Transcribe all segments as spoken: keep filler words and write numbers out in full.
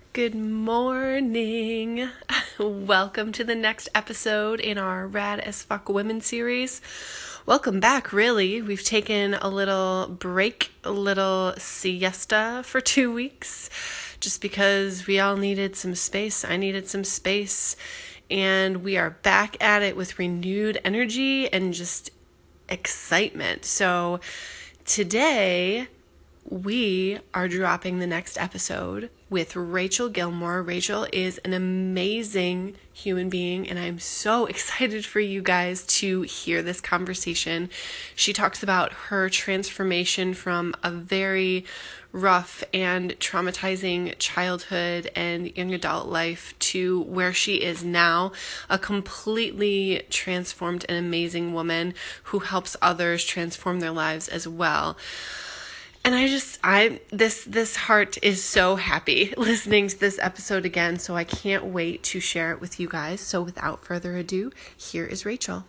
Good morning. Welcome to the next episode in our Rad as Fuck Women series. Welcome back, really. We've taken a little break, a little siesta for two weeks, just because we all needed some space. I needed some space, and we are back at it with renewed energy and just excitement. So today, we are dropping the next episode with Rachel Gilmore. Rachel is an amazing human being, and I'm so excited for you guys to hear this conversation. She talks about her transformation from a very rough and traumatizing childhood and young adult life to where she is now, a completely transformed and amazing woman who helps others transform their lives as well. And I just, I, this, this heart is so happy listening to this episode again, so I can't wait to share it with you guys. So without further ado, here is Rachel.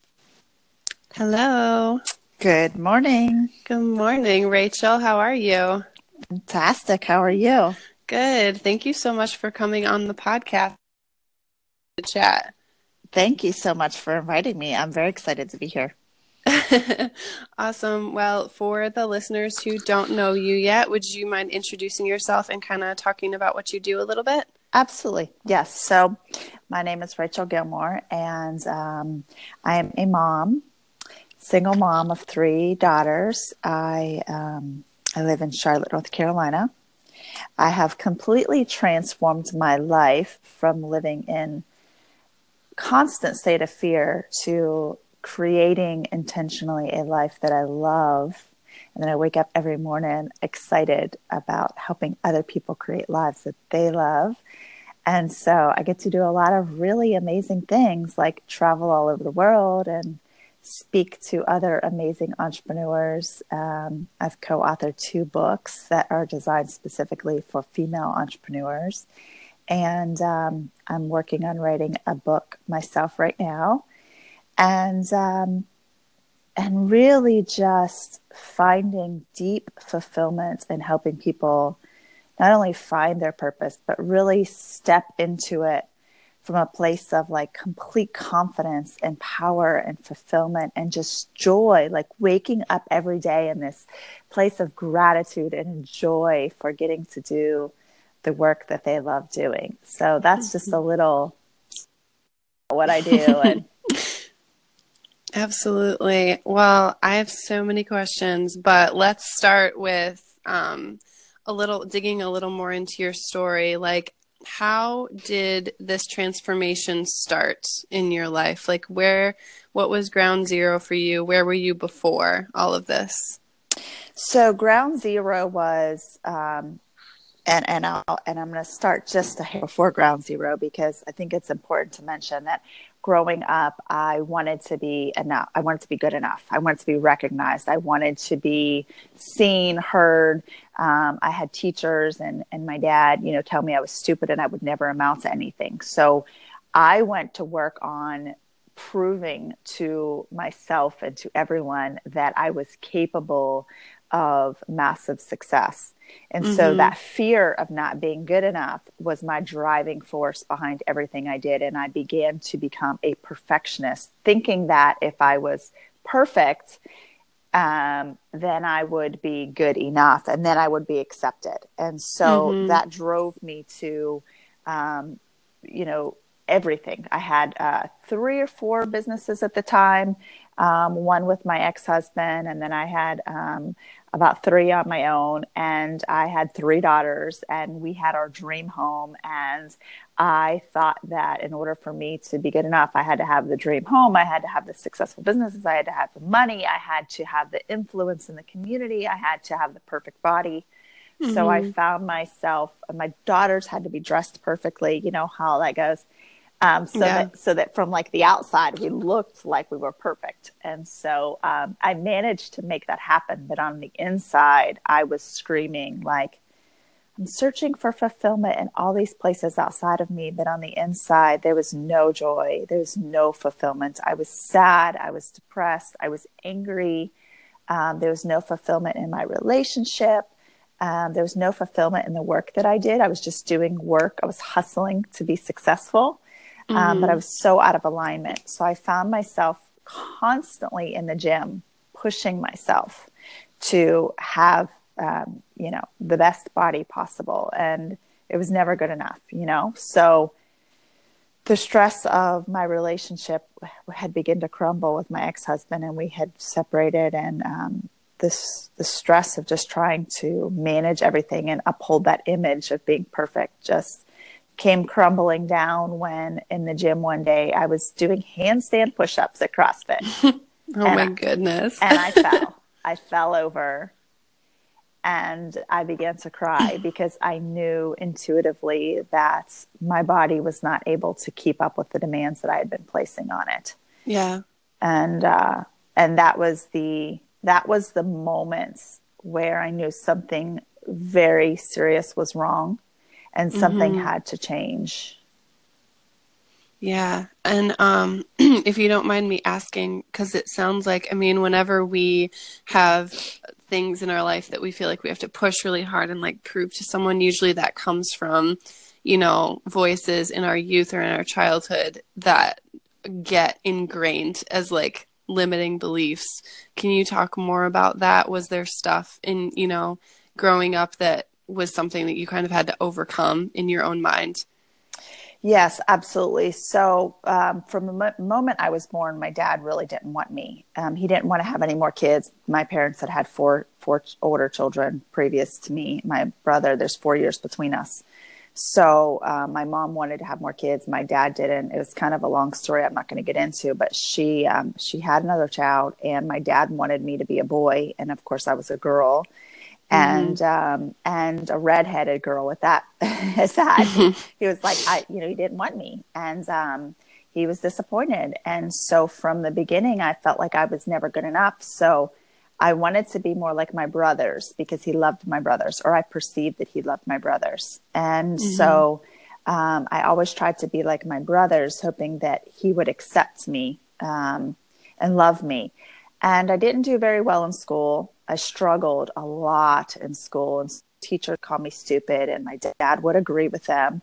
Hello. Good morning. Good morning, Rachel. How are you? Fantastic. How are you? Good. Thank you so much for coming on the podcast to chat. Thank you so much for inviting me. I'm very excited to be here. Awesome. Well, for the listeners who don't know you yet, would you mind introducing yourself and kind of talking about what you do a little bit? Absolutely. Yes. So my name is Rachel Gilmore, and um, I am a mom, single mom of three daughters. I, um, I live in Charlotte, North Carolina. I have completely transformed my life from living in constant state of fear to creating intentionally a life that I love. And then I wake up every morning excited about helping other people create lives that they love. And so I get to do a lot of really amazing things, like travel all over the world and speak to other amazing entrepreneurs. Um, I've co-authored two books that are designed specifically for female entrepreneurs. And um, I'm working on writing a book myself right now. And um, and really just finding deep fulfillment and helping people not only find their purpose, but really step into it from a place of like complete confidence and power and fulfillment and just joy, like waking up every day in this place of gratitude and joy for getting to do the work that they love doing. So that's just a little what I do. And Absolutely. Well, I have so many questions, but let's start with um, a little digging a little more into your story. Like, how did this transformation start in your life? Like, where, what was ground zero for you? Where were you before all of this? So, ground zero was, um, and and I'll and I'm going to start just a hair before ground zero, because I think it's important to mention that growing up, I wanted to be enough. I wanted to be good enough. I wanted to be recognized. I wanted to be seen, heard. Um, I had teachers and, and my dad, you know, tell me I was stupid and I would never amount to anything. So I went to work on proving to myself and to everyone that I was capable of massive success. And Mm-hmm. so that fear of not being good enough was my driving force behind everything I did. And I began to become a perfectionist, thinking that if I was perfect, um, then I would be good enough and then I would be accepted. And so Mm-hmm. that drove me to, um, you know, everything. I had uh, three or four businesses at the time, um, one with my ex-husband, and then I had um, about three on my own, and I had three daughters, and we had our dream home. And I thought that in order for me to be good enough, I had to have the dream home, I had to have the successful businesses, I had to have the money, I had to have the influence in the community, I had to have the perfect body. Mm-hmm. So I found myself, my daughters had to be dressed perfectly, you know how that goes. Um, so yeah. that so that from like the outside, we looked like we were perfect. And so um, I managed to make that happen. But on the inside, I was screaming like, I'm searching for fulfillment in all these places outside of me. But on the inside, there was no joy. There was no fulfillment. I was sad. I was depressed. I was angry. Um, there was no fulfillment in my relationship. Um, there was no fulfillment in the work that I did. I was just doing work. I was hustling to be successful, um, but I Mm-hmm. was so out of alignment. So I found myself constantly in the gym, pushing myself to have, um, you know, the best body possible. And it was never good enough, you know? So the stress of my relationship had begun to crumble with my ex-husband, and we had separated, and um, this the stress of just trying to manage everything and uphold that image of being perfect just came crumbling down when in the gym one day I was doing handstand push-ups at CrossFit, Oh and my I, goodness. and I fell. I fell over and I began to cry because I knew intuitively that my body was not able to keep up with the demands that I had been placing on it. Yeah. And uh, and that was the that was the moment where I knew something very serious was wrong, and something Mm-hmm. had to change. Yeah. And um, if you don't mind me asking, because it sounds like, I mean, whenever we have things in our life that we feel like we have to push really hard and like prove to someone, usually that comes from, you know, voices in our youth or in our childhood that get ingrained as like limiting beliefs. Can you talk more about that? Was there stuff in, you know, growing up that was something that you kind of had to overcome in your own mind? Yes, absolutely. So, um, from the mo- moment I was born, my dad really didn't want me. Um, he didn't want to have any more kids. My parents had had four four ch- older children previous to me. My brother, there's four years between us. So, uh, my mom wanted to have more kids. My dad didn't. It was kind of a long story. I'm not going to get into, but she um, she had another child, and my dad wanted me to be a boy, and of course, I was a girl, Mm-hmm. and um, and a redheaded girl at that. At that, he, he was like, I, you know, he didn't want me, and um, he was disappointed. And so from the beginning, I felt like I was never good enough. So I wanted to be more like my brothers because he loved my brothers, or I perceived that he loved my brothers, and Mm-hmm. so um, I always tried to be like my brothers, hoping that he would accept me um, and love me. And I didn't do very well in school. I struggled a lot in school, and teachers called me stupid, and my dad would agree with them.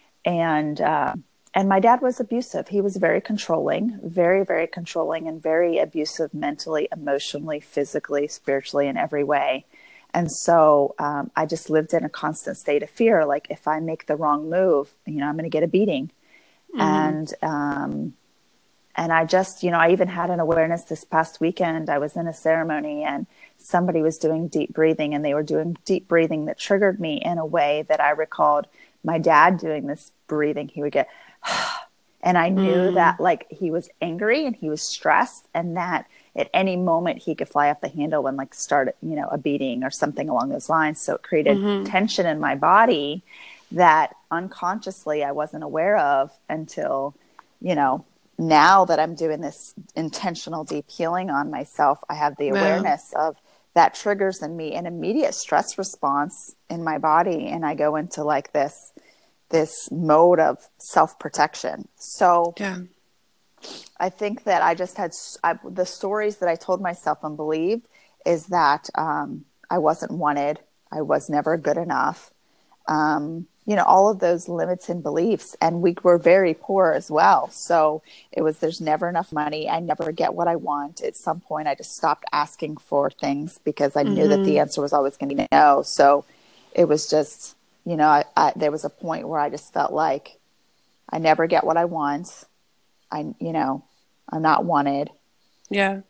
And uh, and my dad was abusive. He was very controlling, very, very controlling, and very abusive mentally, emotionally, physically, spiritually, in every way. And so um, I just lived in a constant state of fear. Like if I make the wrong move, you know, I'm going to get a beating. Mm-hmm. And um, and I just, you know, I even had an awareness this past weekend. I was in a ceremony and somebody was doing deep breathing, and they were doing deep breathing that triggered me in a way that I recalled my dad doing this breathing. He would get, and I knew Mm-hmm. that like he was angry and he was stressed, and that at any moment he could fly off the handle and like start, you know, a beating or something along those lines. So it created Mm-hmm. tension in my body that unconsciously I wasn't aware of until, you know, now that I'm doing this intentional deep healing on myself, I have the Wow. awareness of that triggers in me an immediate stress response in my body. And I go into like this, this mode of self-protection. So Yeah. I think that I just had I, the stories that I told myself and believed is that um, I wasn't wanted. I was never good enough. Um, you know, all of those limits and beliefs. And we were very poor as well. So it was, there's never enough money. I never get what I want. At some point, I just stopped asking for things because I knew that the Mm-hmm. answer was always going to be no. So it was just, you know, I, I, there was a point where I just felt like I never get what I want. I, you know, I'm not wanted. Yeah.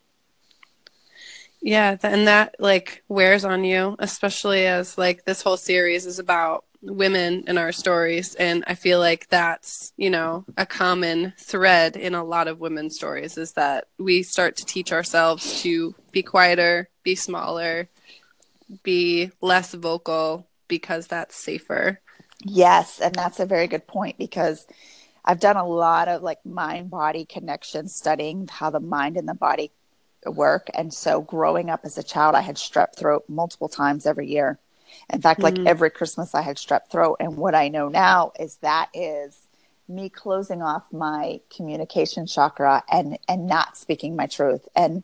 Yeah, th- and that like wears on you, especially as like this whole series is about women in our stories, and I feel like that's, you know, a common thread in a lot of women's stories is that we start to teach ourselves to be quieter, be smaller, be less vocal because that's safer. Yes. And that's a very good point because I've done a lot of like mind body connection studying how the mind and the body work. And so growing up as a child, I had strep throat multiple times every year. In fact, like Mm-hmm. every Christmas, I had strep throat. And what I know now is that is me closing off my communication chakra and and not speaking my truth. And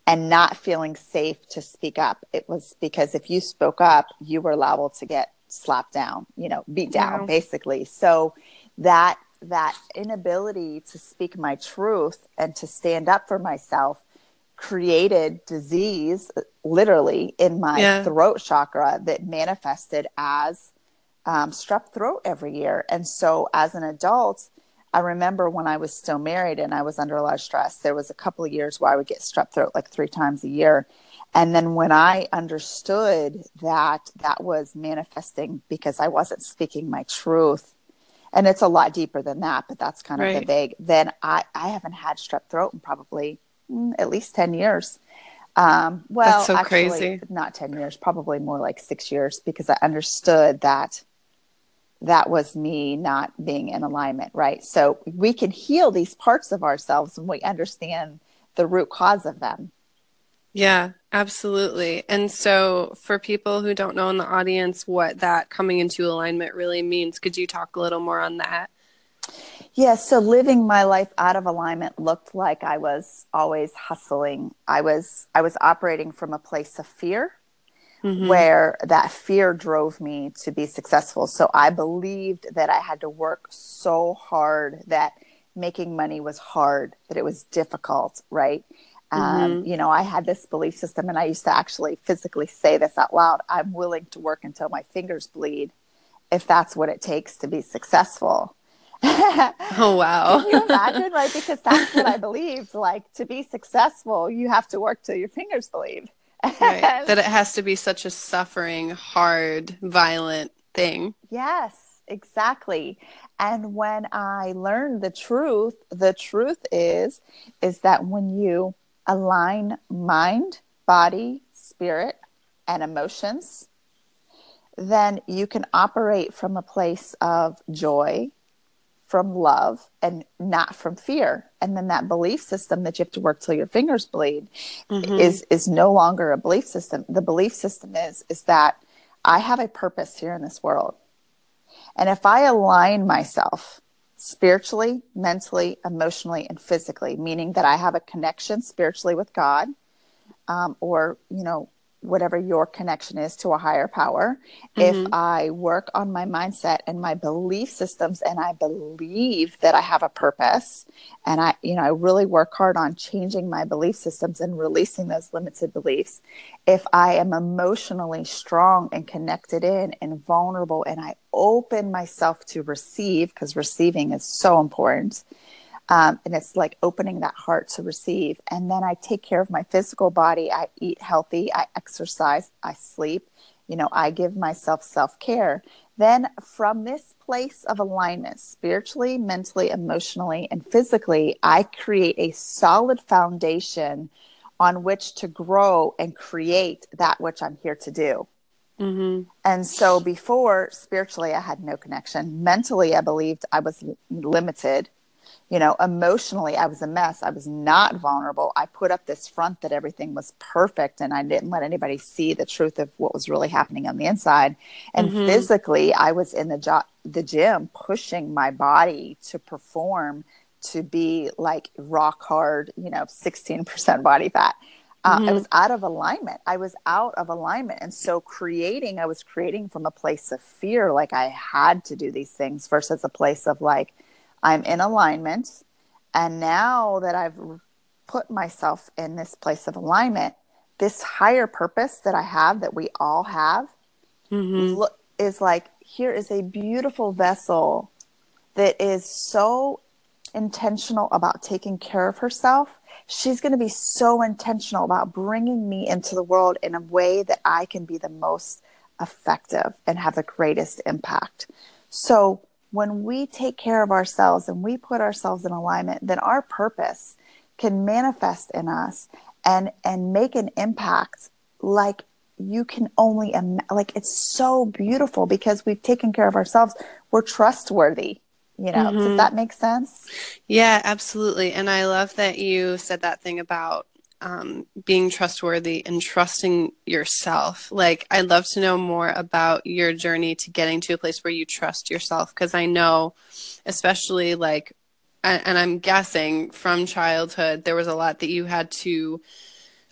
and not feeling safe to speak up. It was because if you spoke up, you were liable to get slapped down, you know, beat down, Wow. basically. So that that inability to speak my truth and to stand up for myself created disease, literally, in my Yeah. throat chakra that manifested as um, strep throat every year. And so as an adult, I remember when I was still married and I was under a lot of stress, there was a couple of years where I would get strep throat like three times a year. And then when I understood that that was manifesting because I wasn't speaking my truth, and it's a lot deeper than that, but that's kind of the Right. vague, then I, I haven't had strep throat in probably mm, at least ten years. Um, That's well, so actually, crazy. not ten years, probably more like six years because I understood that that was me not being in alignment, right? So we can heal these parts of ourselves when we understand the root cause of them. Yeah, absolutely. And so, for people who don't know in the audience what that coming into alignment really means, could you talk a little more on that? Yeah, so living my life out of alignment looked like I was always hustling. I was I was operating from a place of fear Mm-hmm. where that fear drove me to be successful. So I believed that I had to work so hard, that making money was hard, that it was difficult, right? Um, Mm-hmm. you know, I had this belief system, and I used to actually physically say this out loud: I'm willing to work until my fingers bleed if that's what it takes to be successful. Oh, wow. Can you imagine, right? Because that's what I believed. Like, to be successful, you have to work till your fingers bleed. Right. That it has to be such a suffering, hard, violent thing. Yes, exactly. And when I learned the truth, the truth is is that when you align mind, body, spirit, and emotions, then you can operate from a place of joy, from love, and not from fear. And then that belief system that you have to work till your fingers bleed Mm-hmm. is is no longer a belief system. The belief system is is that I have a purpose here in this world. And if I align myself spiritually, mentally, emotionally, and physically, meaning that I have a connection spiritually with God, um, or, you know, whatever your connection is to a higher power, if Mm-hmm. I work on my mindset and my belief systems and I believe that I have a purpose, and I, you know, I really work hard on changing my belief systems and releasing those limited beliefs. If I am emotionally strong and connected in and vulnerable, and I open myself to receive, because receiving is so important, um, and it's like opening that heart to receive. And then I take care of my physical body. I eat healthy. I exercise. I sleep. You know, I give myself self care. Then, from this place of alignment, spiritually, mentally, emotionally, and physically, I create a solid foundation on which to grow and create that which I'm here to do. Mm-hmm. And so, before, spiritually, I had no connection. Mentally, I believed I was limited. You know, emotionally, I was a mess. I was not vulnerable. I put up this front that everything was perfect, and I didn't let anybody see the truth of what was really happening on the inside. And Mm-hmm. physically, I was in the jo- the gym pushing my body to perform, to be like rock hard, you know, sixteen percent body fat. Uh, I Mm-hmm. was out of alignment. I was out of alignment. And so creating, I was creating from a place of fear, like I had to do these things, versus a place of like, I'm in alignment. And now that I've put myself in this place of alignment, this higher purpose that I have, that we all have, Mm-hmm. look, is like, here is a beautiful vessel that is so intentional about taking care of herself. She's going to be so intentional about bringing me into the world in a way that I can be the most effective and have the greatest impact. So when we take care of ourselves and we put ourselves in alignment, then our purpose can manifest in us and and make an impact like you can only im- like it's so beautiful because we've taken care of ourselves. We're trustworthy. You know, does Mm-hmm. that make sense? Yeah, absolutely. And I love that you said that thing about um, being trustworthy and trusting yourself. Like, I'd love to know more about your journey to getting to a place where you trust yourself. Because I know, especially like, and, and I'm guessing from childhood, there was a lot that you had to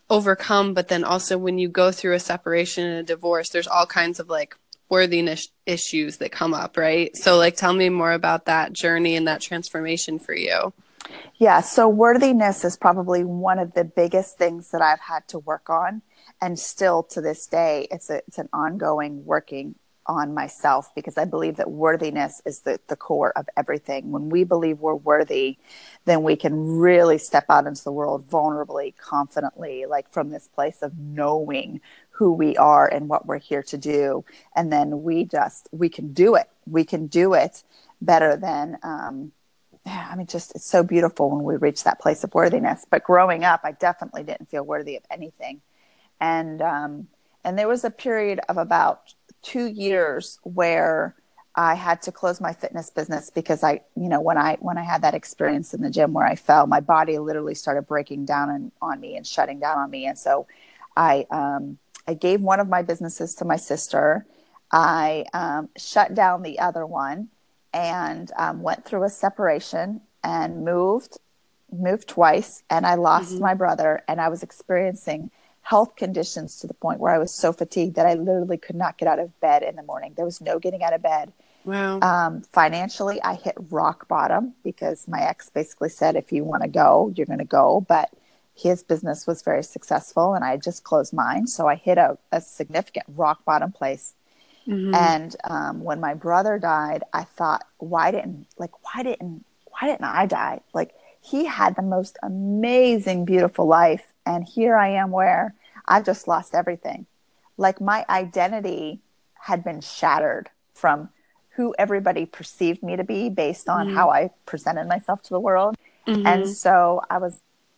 overcome, but then also when you go through a separation and a divorce, there's all kinds of like worthiness issues that come up, right? So like tell me more about that journey and that transformation for you. Yeah, so worthiness is probably one of the biggest things that I've had to work on, and still to this day, it's a, it's an ongoing working on myself, because I believe that worthiness is the, the core of everything. When we believe we're worthy, then we can really step out into the world vulnerably, confidently, like from this place of knowing who we are and what we're here to do. And then we just, we can do it. We can do it better than, um, yeah, I mean, just it's so beautiful when we reach that place of worthiness. But growing up, I definitely didn't feel worthy of anything. And um, and there was a period of about two years where I had to close my fitness business, because I, you know, when I when I had that experience in the gym where I fell, my body literally started breaking down and, on me and shutting down on me. And so I um, I gave one of my businesses to my sister. I um, shut down the other one, and um, went through a separation and moved moved twice, and I lost Mm-hmm. my brother, and I was experiencing health conditions to the point where I was so fatigued that I literally could not get out of bed in the morning. There was no getting out of bed. Wow. Um, financially, I hit rock bottom, because my ex basically said, if you want to go, you're going to go. But his business was very successful, and I had just closed mine. So I hit a, a significant rock bottom place. Mm-hmm. And um, when my brother died, I thought, why didn't like why didn't why didn't I die? Like, he had the most amazing, beautiful life, and here I am where I've just lost everything. Like, my identity had been shattered from who everybody perceived me to be based on Mm-hmm. how I presented myself to the world. And Mm-hmm. so I was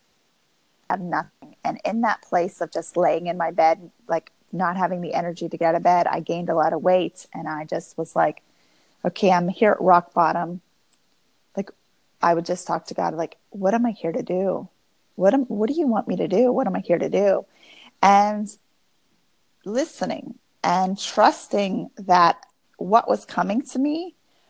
have nothing. And in that place of just laying in my bed, like not having the energy to get out of bed, I gained a lot of weight. And I just was like, okay, I'm here at rock bottom. Like, I would just talk to God, like, what am I here to do? What am, what do you want me to do? What am I here to do? And listening and trusting that what was coming to me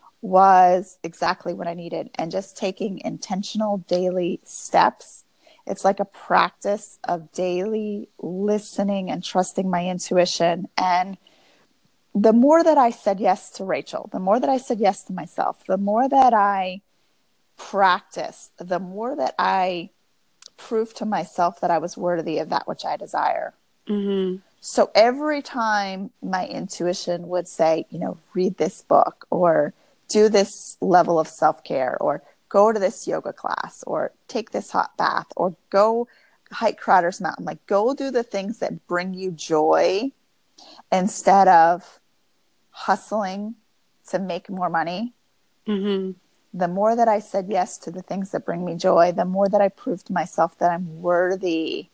was exactly what I needed, and just taking intentional daily steps. It's like a practice of daily listening and trusting my intuition. And the more that I said yes to Rachel, the more that I said yes to myself, the more that I practiced, the more that I proved to myself that I was worthy of that which I desire. Mm-hmm. So every time my intuition would say, you know, read this book, or do this level of self-care, or go to this yoga class, or take this hot bath, or go hike Crowder's Mountain, like, go do the things that bring you joy instead of hustling to make more money. Mm-hmm. The more that I said yes to the things that bring me joy, the more that I proved to myself that I'm worthy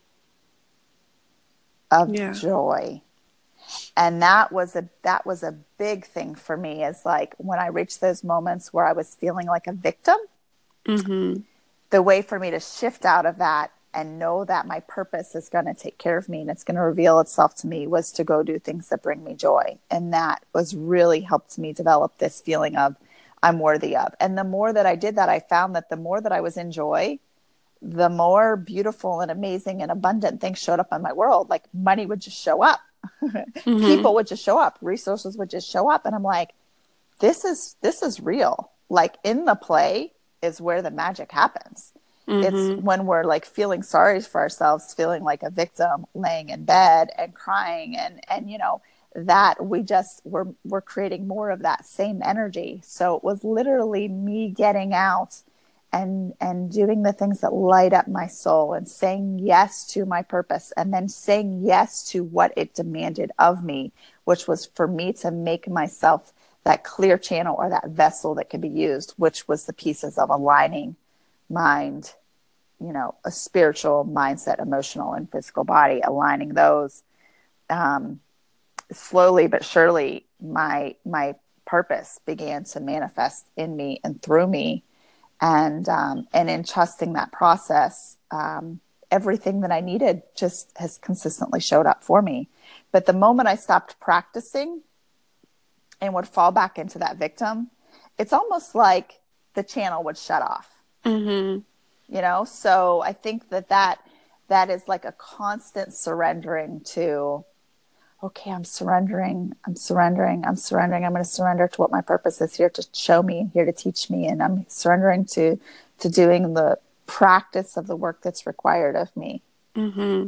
of Yeah. joy. And that was a that was a big thing for me, is like, when I reached those moments where I was feeling like a victim, Mm-hmm. the way for me to shift out of that and know that my purpose is going to take care of me and it's going to reveal itself to me, was to go do things that bring me joy. And that was really helped me develop this feeling of I'm worthy of. And the more that I did that, I found that the more that I was in joy, the more beautiful and amazing and abundant things showed up in my world. Like, money would just show up. Mm-hmm. People would just show up. Resources would just show up. And I'm like, this is, this is real. Like, in the play is where the magic happens. It's Mm-hmm. when we're like feeling sorry for ourselves, feeling like a victim, laying in bed and crying. And, and, you know, that we just, we're, we're creating more of that same energy. So it was literally me getting out and and doing the things that light up my soul, and saying yes to my purpose, and then saying yes to what it demanded of me, which was for me to make myself that clear channel, or that vessel that could be used, which was the pieces of aligning mind, you know, a spiritual, mindset, emotional, and physical body, aligning those. um, Slowly but surely, my my purpose began to manifest in me and through me. And um, and in trusting that process, um, everything that I needed just has consistently showed up for me. But the moment I stopped practicing and would fall back into that victim, it's almost like the channel would shut off. Mm-hmm. You know, so I think that that that is like a constant surrendering to, okay, I'm surrendering, I'm surrendering, I'm surrendering. I'm going to surrender to what my purpose is here to show me, here to teach me. And I'm surrendering to, to doing the practice of the work that's required of me. Mm-hmm.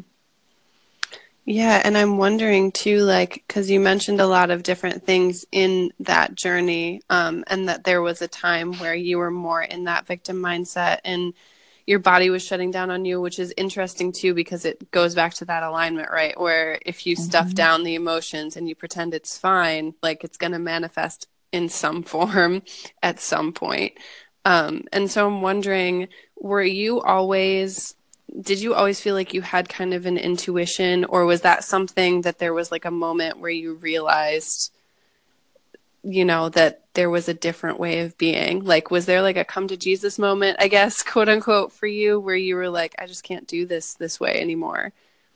Yeah, and I'm wondering too, like, because you mentioned a lot of different things in that journey, um, and that there was a time where you were more in that victim mindset and your body was shutting down on you, which is interesting too, because it goes back to that alignment, right? Where if you stuff Mm-hmm. down the emotions and you pretend it's fine, like it's going to manifest in some form at some point. Um, and so I'm wondering, were you always did you always feel like you had kind of an intuition, or was that something that there was like a moment where you realized, you know, that there was a different way of being? Like, was there like a come to Jesus moment, I guess, quote unquote, for you, where you were like, I just can't do this this way anymore?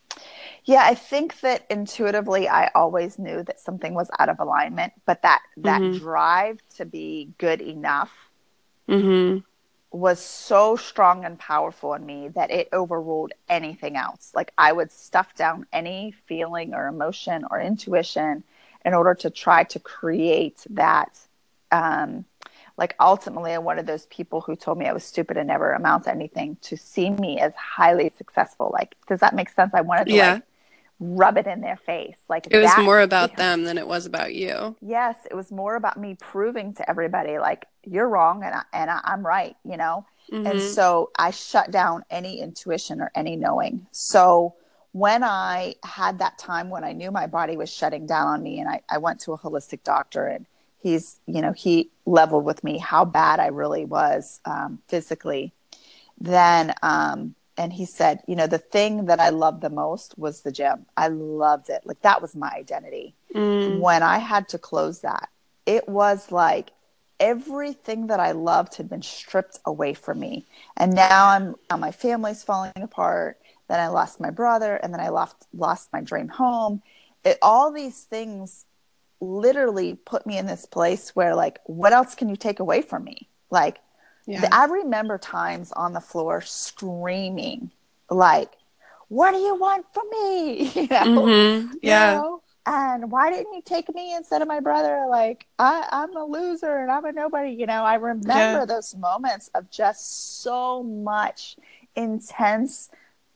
Yeah, I think that intuitively I always knew that something was out of alignment, but that that Mm-hmm. drive to be good enough Mm-hmm. was so strong and powerful in me that it overruled anything else. Like I would stuff down any feeling or emotion or intuition in order to try to create that. Um, like ultimately, I wanted those people who told me I was stupid and never amount to anything to see me as highly successful. Like, does that make sense? I wanted to Yeah. like rub it in their face. Like It was that more about feeling. them than it was about you. Yes, it was more about me proving to everybody like you're wrong and I, and I, I'm right, you know. And Mm-hmm. so I shut down any intuition or any knowing. So when I had that time when I knew my body was shutting down on me, and I, I went to a holistic doctor, and he's, you know, he leveled with me how bad I really was um, physically. Then, um, and he said, you know, the thing that I loved the most was the gym. I loved it. Like that was my identity. Mm. When I had to close that, it was like everything that I loved had been stripped away from me. And now I'm now my family's falling apart. Then I lost my brother, and then I lost lost my dream home. It, all these things literally put me in this place where like, what else can you take away from me? Like the, Yeah. I remember times on the floor screaming, like, "What do you want from me?" You know, Mm-hmm. you Yeah. know. And why didn't you take me instead of my brother? Like, I, I'm a loser and I'm a nobody. You know, I Yeah. remember those moments of just so much intense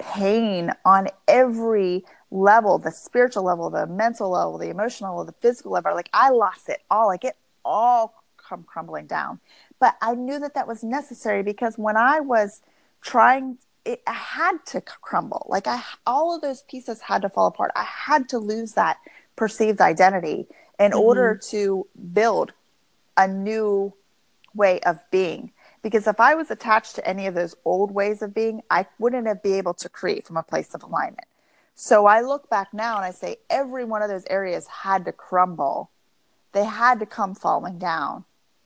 pain on every level, the spiritual level, the mental level, the emotional level, the physical level. Like I lost it all. Like it all come crumbling down. But I knew that that was necessary because when I was trying, it I had to crumble. Like I, all of those pieces had to fall apart. I had to lose that perceived identity in Mm-hmm. order to build a new way of being. Because if I was attached to any of those old ways of being, I wouldn't have been able to create from a place of alignment. So I look back now and I say every one of those areas had to crumble. They had to come falling down.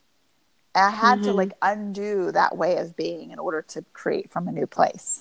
And I had to Mm-hmm. like undo that way of being in order to create from a new place.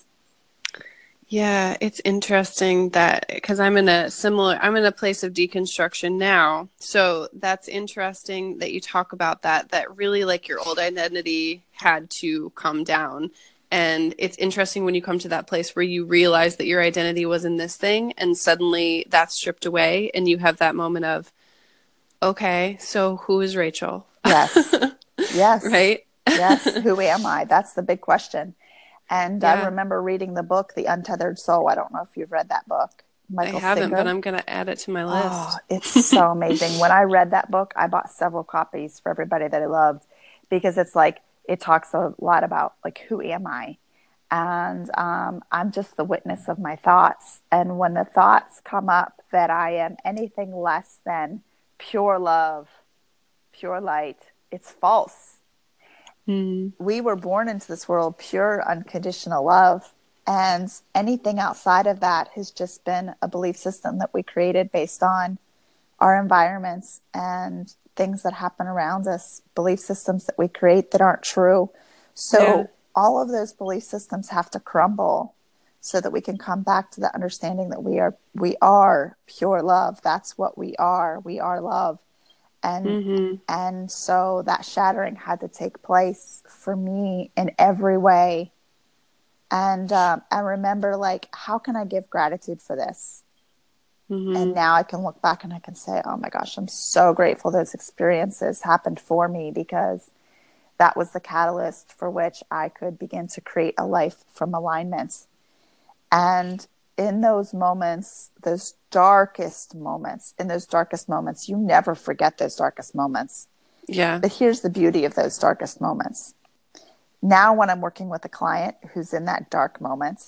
Yeah, it's interesting that because I'm in a similar, I'm in a place of deconstruction now. So that's interesting that you talk about that, that really like your old identity had to come down. And it's interesting when you come to that place where you realize that your identity was in this thing and suddenly that's stripped away and you have that moment of, okay, so who is Rachel? Yes. Yes. Right? Yes. Who am I? That's the big question. And I Yeah, remember reading the book, The Untethered Soul. I don't know if you've read that book, I Michael haven't, but Singer. I'm going to add it to my Oh, list. it's so amazing. When I read that book, I bought several copies for everybody that I loved because it's like, it talks a lot about like, who am I? And um, I'm just the witness of my thoughts. And when the thoughts come up that I am anything less than pure love, pure light, it's false. Mm, We were born into this world pure, unconditional love. And anything outside of that has just been a belief system that we created based on our environments and things that happen around us, belief systems that we create that aren't true. yeah. So all of those belief systems have to crumble so that we can come back to the understanding that we are we are pure love. That's what we are. We are love. And Mm-hmm. and so that shattering had to take place for me in every way And um, I remember like, how can I give gratitude for this? And Mm-hmm. now I can look back and I can say, oh my gosh, I'm so grateful those experiences happened for me, because that was the catalyst for which I could begin to create a life from alignment. And in those moments, those darkest moments, in those darkest moments, you never forget those darkest moments. Yeah. But here's the beauty of those darkest moments. Now, when I'm working with a client who's in that dark moment,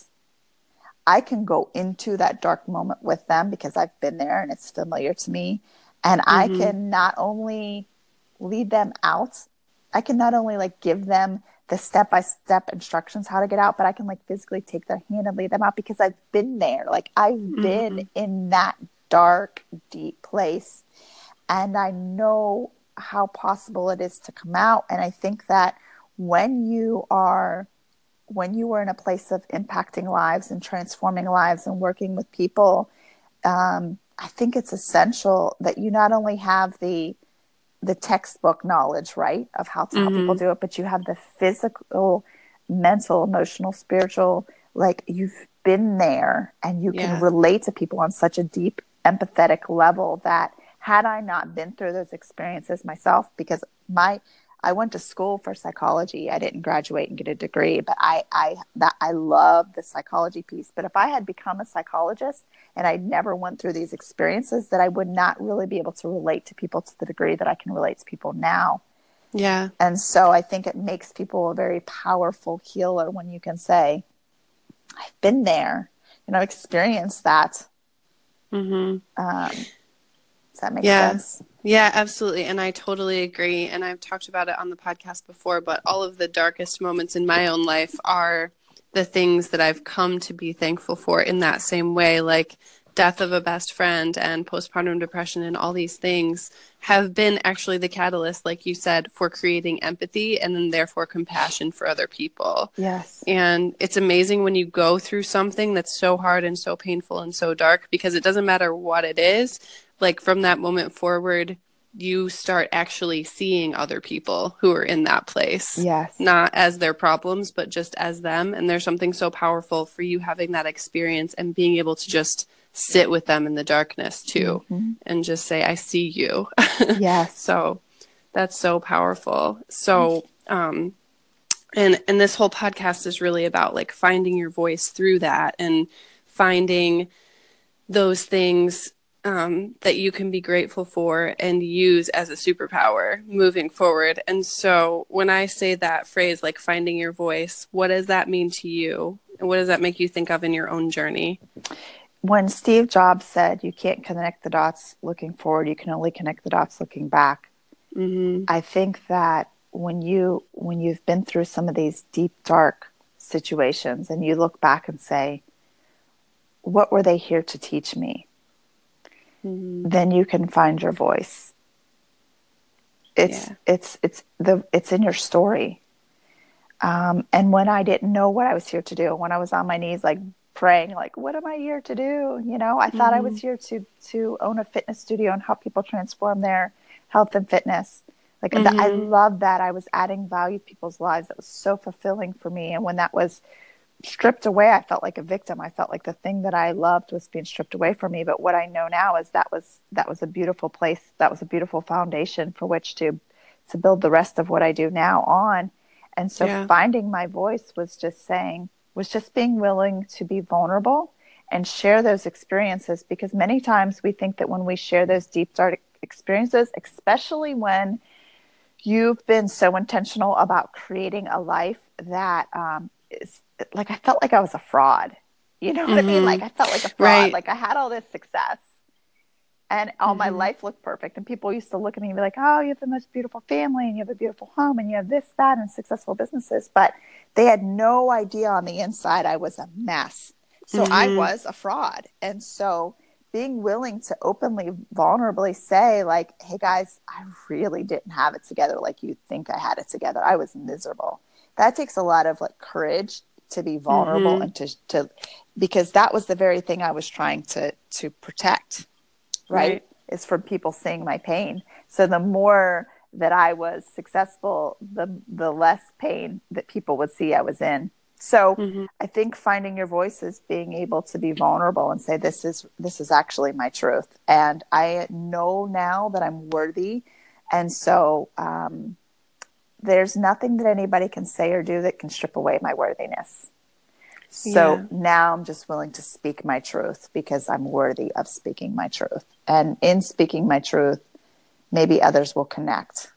I can go into that dark moment with them because I've been there and it's familiar to me. And I Mm-hmm. can not only lead them out, I can not only like give them the step by step instructions how to get out, but I can like physically take their hand and lead them out because I've been there. Like I've been Mm-hmm. in that dark, deep place, and I know how possible it is to come out. And I think that when you are when you are in a place of impacting lives and transforming lives and working with people, um, I think it's essential that you not only have the the textbook knowledge, right, of how to help people Mm-hmm. do it, but you have the physical, mental, emotional, spiritual, like you've been there and you can Yeah. relate to people on such a deep, empathetic level that had I not been through those experiences myself, because my I went to school for psychology. I didn't graduate and get a degree, but I I that I love the psychology piece. But if I had become a psychologist and I never went through these experiences, that I would not really be able to relate to people to the degree that I can relate to people now. Yeah. And so I think it makes people a very powerful healer when you can say, I've been there, you know, experienced that. Mm-hmm. Um, does that make Yeah. sense? Yeah, absolutely. And I totally agree. And I've talked about it on the podcast before, but all of the darkest moments in my own life are the things that I've come to be thankful for in that same way. Like death of a best friend and postpartum depression and all these things have been actually the catalyst, like you said, for creating empathy and then therefore compassion for other people. Yes. And it's amazing when you go through something that's so hard and so painful and so dark, because it doesn't matter what it is. Like from that moment forward, you start actually seeing other people who are in that place, Yes. not as their problems, but just as them. And there's something so powerful for you having that experience and being able to just sit with them in the darkness too, Mm-hmm. and just say, I see you. Yes. So that's so powerful. So, um, and and this whole podcast is really about like finding your voice through that and finding those things um, that you can be grateful for and use as a superpower moving forward. And so when I say that phrase, like finding your voice, what does that mean to you? And what does that make you think of in your own journey? When Steve Jobs said you can't connect the dots looking forward, you can only connect the dots looking back. Mm-hmm. I think that when you when you've been through some of these deep dark situations and you look back and say, what were they here to teach me? Mm-hmm. Then you can find your voice. It's Yeah. it's it's the it's in your story. Um, and when I didn't know what I was here to do, when I was on my knees, like praying, like, what am I here to do? You know, I thought I was Mm-hmm. here to to own a fitness studio and help people transform their health and fitness. Like the, I Mm-hmm. love that I was adding value to people's lives. That was so fulfilling for me. And when that was stripped away, I felt like a victim. I felt like the thing that I loved was being stripped away from me. But what I know now is that was that was a beautiful place. That was a beautiful foundation for which to to build the rest of what I do now on. And so Yeah. finding my voice was just saying, was just being willing to be vulnerable and share those experiences, because many times we think that when we share those deep dark experiences, especially when you've been so intentional about creating a life that um, is like, I felt like I was a fraud. You know what I mean? Like Mm-hmm. I felt like a fraud. Right. Like I had all this success and all my Mm-hmm. life looked perfect. And people used to look at me and be like, oh, you have the most beautiful family and you have a beautiful home and you have this, that, and successful businesses. But they had no idea on the inside I was a mess. So I Mm-hmm. was a fraud. And so being willing to openly, vulnerably say, like, hey guys, I really didn't have it together like you think I had it together. I was miserable. That takes a lot of like courage to be vulnerable Mm-hmm. and to, to because that was the very thing I was trying to to protect, right? Right. Is from people seeing my pain. So the more that I was successful, the the less pain that people would see I was in. So Mm-hmm. I think finding your voice is being able to be vulnerable and say, this is, this is actually my truth. And I know now that I'm worthy. And so, um, there's nothing that anybody can say or do that can strip away my worthiness. So Yeah. now I'm just willing to speak my truth because I'm worthy of speaking my truth. And in speaking my truth, maybe others will connect.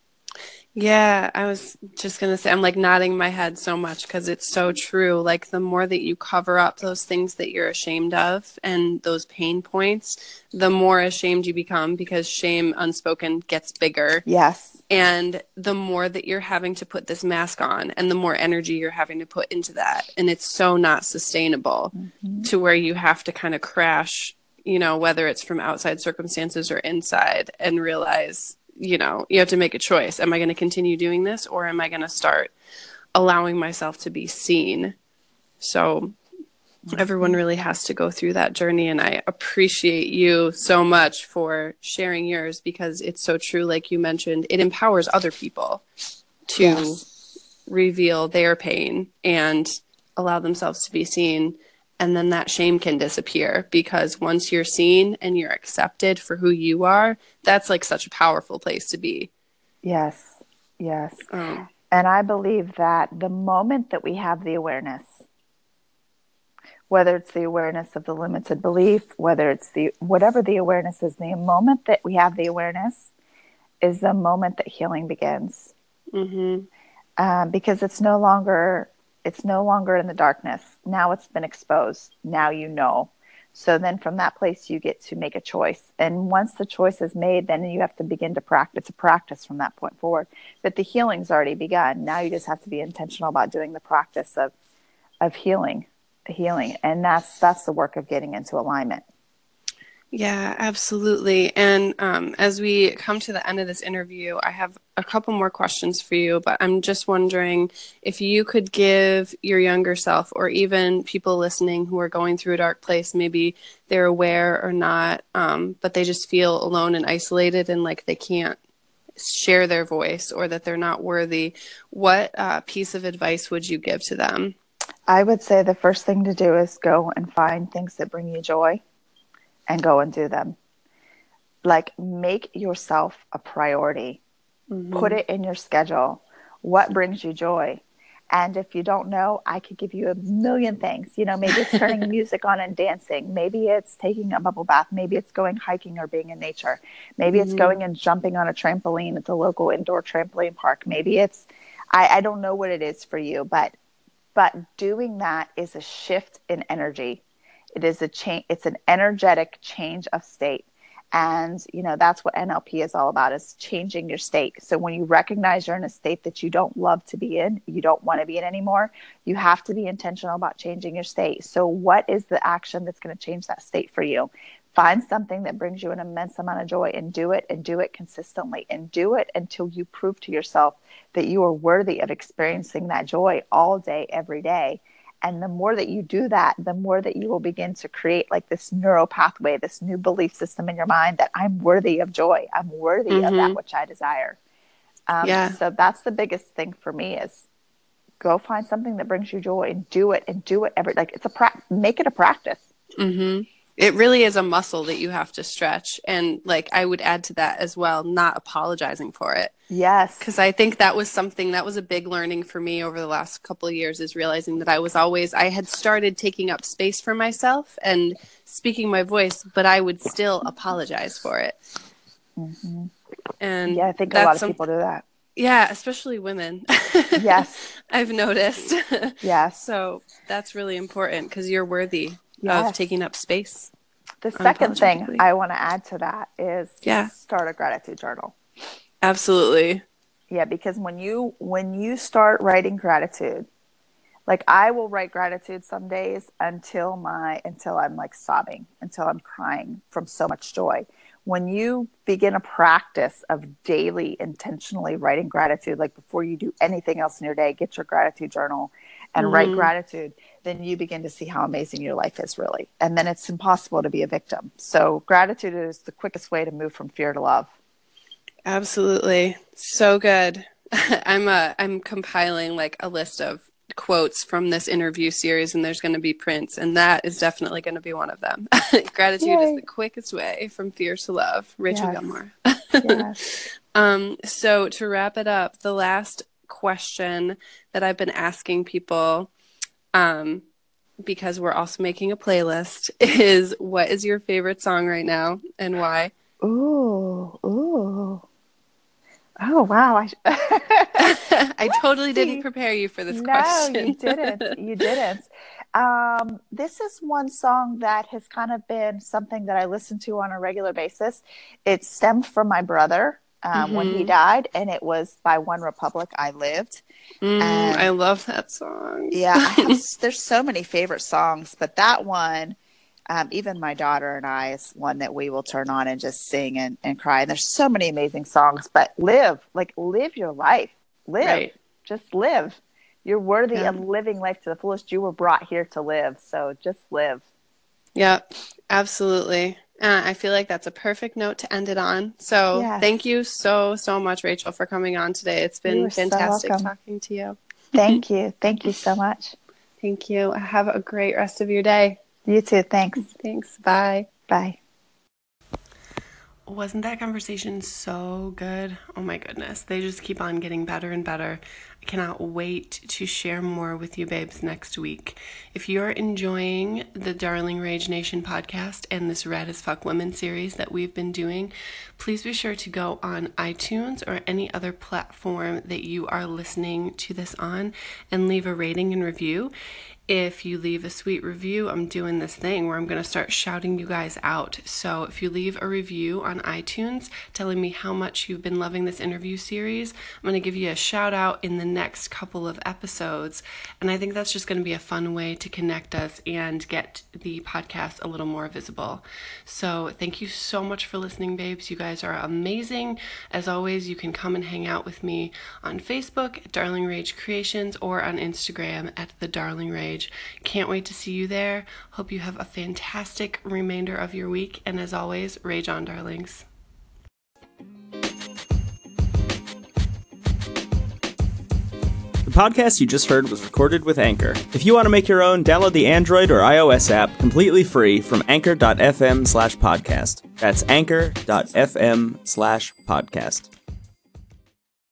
Yeah, I was just going to say, I'm like nodding my head so much because it's so true. Like, the more that you cover up those things that you're ashamed of and those pain points, the more ashamed you become, because shame unspoken gets bigger. Yes. And the more that you're having to put this mask on, and the more energy you're having to put into that. And it's so not sustainable, Mm-hmm. to where you have to kind of crash, you know, whether it's from outside circumstances or inside, and realize, you know, you have to make a choice. Am I going to continue doing this, or am I going to start allowing myself to be seen? So everyone really has to go through that journey. And I appreciate you so much for sharing yours, because it's so true. Like you mentioned, it empowers other people to Yes. reveal their pain and allow themselves to be seen. And then that shame can disappear, because once you're seen and you're accepted for who you are, that's like such a powerful place to be. Yes. Yes. Um, And I believe that the moment that we have the awareness, whether it's the awareness of the limited belief, whether it's the, whatever the awareness is, the moment that we have the awareness is the moment that healing begins. mm-hmm. Um, because it's no longer, it's no longer in the darkness. Now it's been exposed. Now you know. So then from that place, you get to make a choice. And once the choice is made, then you have to begin to practice. It's a practice from that point forward. But the healing's already begun. Now you just have to be intentional about doing the practice of, of healing, healing. And that's, that's the work of getting into alignment. Yeah, absolutely. And um, as we come to the end of this interview, I have a couple more questions for you, but I'm just wondering if you could give your younger self, or even people listening who are going through a dark place, maybe they're aware or not, um, but they just feel alone and isolated, and like they can't share their voice, or that they're not worthy. What uh, piece of advice would you give to them? I would say the first thing to do is go and find things that bring you joy and go and do them. Like, make yourself a priority. Put Mm-hmm. it in your schedule. What brings you joy? And if you don't know, I could give you a million things. You know, maybe it's turning music on and dancing. Maybe it's taking a bubble bath. Maybe it's going hiking or being in nature. Maybe it's Mm-hmm. going and jumping on a trampoline at the local indoor trampoline park. Maybe it's, I, I don't know what it is for you, but but doing that is a shift in energy. It is a change. It's an energetic change of state. And, you know, that's what N L P is all about, is changing your state. So when you recognize you're in a state that you don't love to be in, you don't want to be in anymore, you have to be intentional about changing your state. So what is the action that's going to change that state for you? Find something that brings you an immense amount of joy, and do it, and do it consistently, and do it until you prove to yourself that you are worthy of experiencing that joy all day, every day. And the more that you do that, the more that you will begin to create like this neural pathway, this new belief system in your mind that I'm worthy of joy. I'm worthy of that Mm-hmm. which I desire. Um, Yeah. so that's the biggest thing for me, is go find something that brings you joy and do it, and do it every, like it's a pra- make it a practice. Mm-hmm. It really is a muscle that you have to stretch. And like, I would add to that as well, not apologizing for it. Because Yes. I think that was something that was a big learning for me over the last couple of years, is realizing that I was always, I had started taking up space for myself and speaking my voice, but I would still apologize for it. Mm-hmm. Yeah, And I think a lot that's of people something, do that. yeah, especially women. Yes. I've noticed. Yes. So that's really important, because you're worthy of Yes. taking up space The second thing unapologetically. I want to add to that is Yeah, start a gratitude journal. absolutely. Yeah, because when you when you start writing gratitude, like I will write gratitude some days until my until I'm like sobbing, until I'm crying from so much joy. When you begin a practice of daily intentionally writing gratitude, like before you do anything else in your day, get your gratitude journal and write Mm-hmm. gratitude, then you begin to see how amazing your life is really. And then it's impossible to be a victim. So gratitude is the quickest way to move from fear to love. Absolutely. So good. I'm uh I'm compiling like a list of quotes from this interview series, and there's going to be Prince, and that is definitely going to be one of them. Gratitude Yay. Is the quickest way from fear to love. Rachel yes. Gilmore. Yes. Um, so to wrap it up, the last question that I've been asking people, um, because we're also making a playlist, is what is your favorite song right now and why? Ooh, ooh. Oh, wow. I, I totally didn't prepare you for this no, question. No, you didn't. You didn't. Um, this is one song that has kind of been something that I listen to on a regular basis. It stemmed from my brother um, mm-hmm. when he died, and it was by One Republic, I Lived. Mm, and, I love that song. Yeah, I have, there's so many favorite songs, but that one, um, even my daughter and I, is one that we will turn on and just sing and, and cry. And there's so many amazing songs, but live, like live your life. Live. Right. Just live. You're worthy yeah. of living life to the fullest. You were brought here to live, so just live. Yeah, absolutely. Uh, I feel like that's a perfect note to end it on. So yes. Thank you so, so much, Rachel, for coming on today. It's been fantastic so talking to you. Thank you. Thank you so much. Thank you. Have a great rest of your day. You too. Thanks. Thanks. Bye. Bye. Wasn't that conversation so good? Oh my goodness. They just keep on getting better and better. I cannot wait to share more with you babes next week. If you're enjoying the Darling Rage Nation podcast and this Rad as Fuck Women series that we've been doing, please be sure to go on iTunes or any other platform that you are listening to this on and leave a rating and review. If you leave a sweet review, I'm doing this thing where I'm going to start shouting you guys out. So if you leave a review on iTunes telling me how much you've been loving this interview series, I'm going to give you a shout out in the next couple of episodes. And I think that's just going to be a fun way to connect us and get the podcast a little more visible. So thank you so much for listening, babes. You guys are amazing. As always, you can come and hang out with me on Facebook at Darling Rage Creations or on Instagram at The Darling Rage. Can't wait to see you there. Hope you have a fantastic remainder of your week. And as always, rage on, darlings. The podcast you just heard was recorded with Anchor. If you want to make your own, download the Android or iOS app completely free from anchor.fm slash podcast. That's anchor.fm slash podcast.